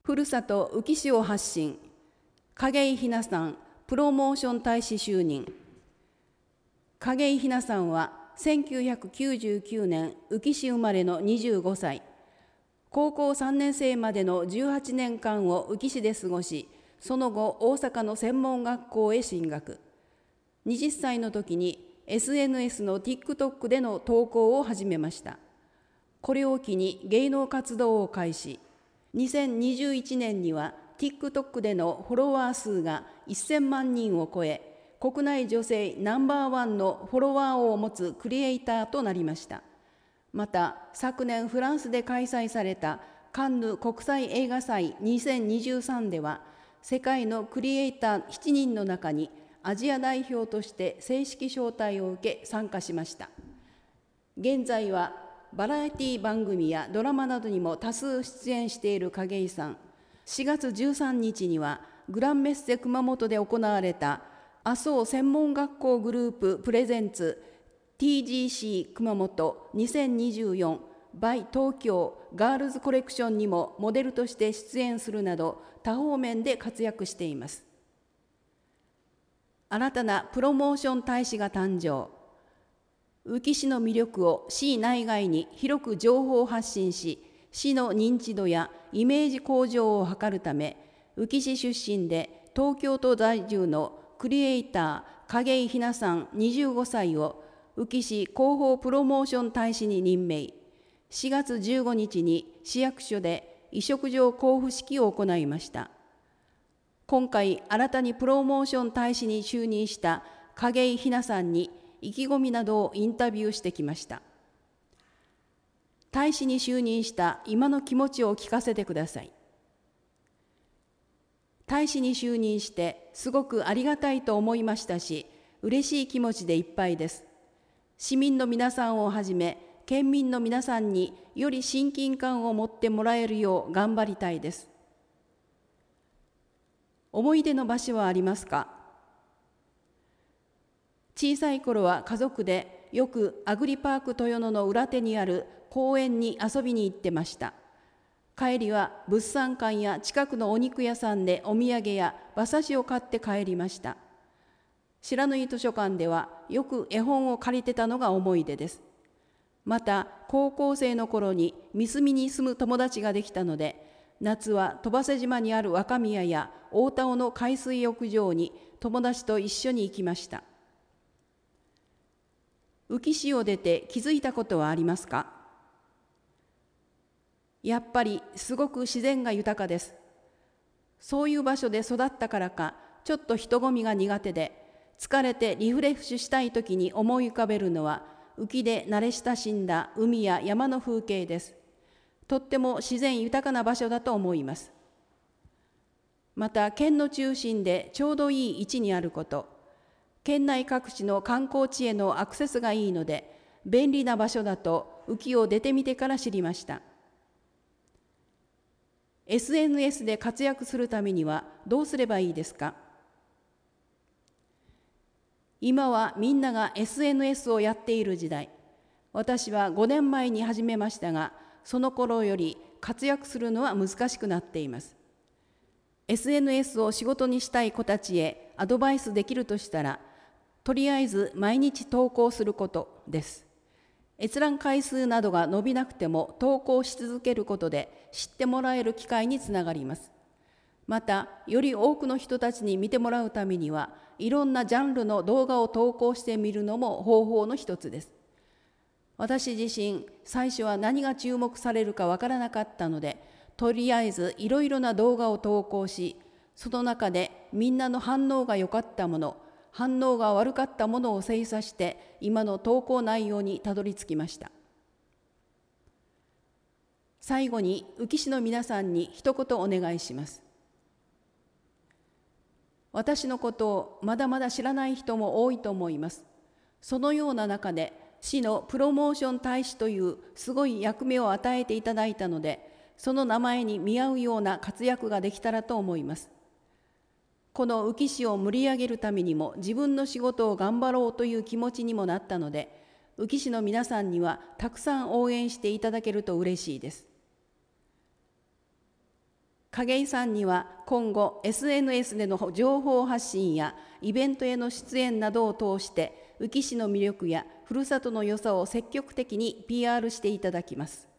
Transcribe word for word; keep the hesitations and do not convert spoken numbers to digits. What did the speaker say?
ふるさと宇城市を発信、景井ひなさんプロモーション大使就任。景井ひなさんはせんきゅうひゃくきゅうじゅうきゅうねん宇城市生まれのにじゅうごさい。高校さんねん生までのじゅうはちねんかんを宇城市で過ごし、その後大阪の専門学校へ進学。はたちの時に エスエヌエス の TikTok での投稿を始めました。これを機に芸能活動を開始。にせんにじゅういちねんには TikTok でのフォロワー数がせんまんにんを超え、国内女性ナンバーワンのフォロワーを持つクリエイターとなりました。また、昨年フランスで開催されたカンヌ国際映画祭にせんにじゅうさんでは、世界のクリエイターしちにんの中にアジア代表として正式招待を受け参加しました。現在はバラエティ番組やドラマなどにも多数出演している景井さん。しがつじゅうさんにちにはグランメッセ熊本で行われた麻生専門学校グループプレゼンツ ティージーシー 熊本にせんにじゅうよん by 東京ガールズコレクションにもモデルとして出演するなど多方面で活躍しています。新たなプロモーション大使が誕生。宇城市の魅力を市内外に広く情報発信し、市の認知度やイメージ向上を図るため、宇城市出身で東京都在住のクリエイター景井ひなさんにじゅうごさいを宇城市広報プロモーション大使に任命。しがつじゅうごにちに市役所で委嘱状交付式を行いました。今回新たにプロモーション大使に就任した景井ひなさんに意気込みなどをインタビューしてきました。大使に就任した今の気持ちを聞かせてください。大使に就任してすごくありがたいと思いましたし、嬉しい気持ちでいっぱいです。市民の皆さんをはじめ、県民の皆さんにより親近感を持ってもらえるよう頑張りたいです。思い出の場所はありますか？小さい頃は家族でよくアグリパーク豊野の裏手にある公園に遊びに行ってました。帰りは物産館や近くのお肉屋さんでお土産や馬刺しを買って帰りました。白縫図書館ではよく絵本を借りてたのが思い出です。また高校生の頃に三隅に住む友達ができたので、夏は鳥羽瀬島にある若宮や大田尾の海水浴場に友達と一緒に行きました。宇城市を出て気づいたことはありますか？やっぱりすごく自然が豊かです。そういう場所で育ったからか、ちょっと人混みが苦手で、疲れてリフレッシュしたい時に思い浮かべるのは、宇城で慣れ親しんだ海や山の風景です。とっても自然豊かな場所だと思います。また県の中心でちょうどいい位置にあること、県内各地の観光地へのアクセスがいいので、便利な場所だと宇城を出てみてから知りました。エスエヌエス で活躍するためにはどうすればいいですか？今はみんなが エスエヌエス をやっている時代。私はごねんまえに始めましたが、その頃より活躍するのは難しくなっています。エスエヌエス を仕事にしたい子たちへアドバイスできるとしたら、とりあえず毎日投稿することです。閲覧回数などが伸びなくても投稿し続けることで知ってもらえる機会につながります。また、より多くの人たちに見てもらうためには、いろんなジャンルの動画を投稿してみるのも方法の一つです。私自身、最初は何が注目されるかわからなかったので、とりあえずいろいろな動画を投稿し、その中でみんなの反応が良かったもの、反応が悪かったものを精査して今の投稿内容にたどり着きました。最後に宇城市の皆さんに一言お願いします。私のことをまだまだ知らない人も多いと思います。そのような中で市のプロモーション大使というすごい役目を与えていただいたので、その名前に見合うような活躍ができたらと思います。この宇城市を盛り上げるためにも自分の仕事を頑張ろうという気持ちにもなったので、宇城市の皆さんにはたくさん応援していただけると嬉しいです。 景井さんには今後 エスエヌエス での情報発信やイベントへの出演などを通して宇城市の魅力やふるさとの良さを積極的に ピーアール していただきます。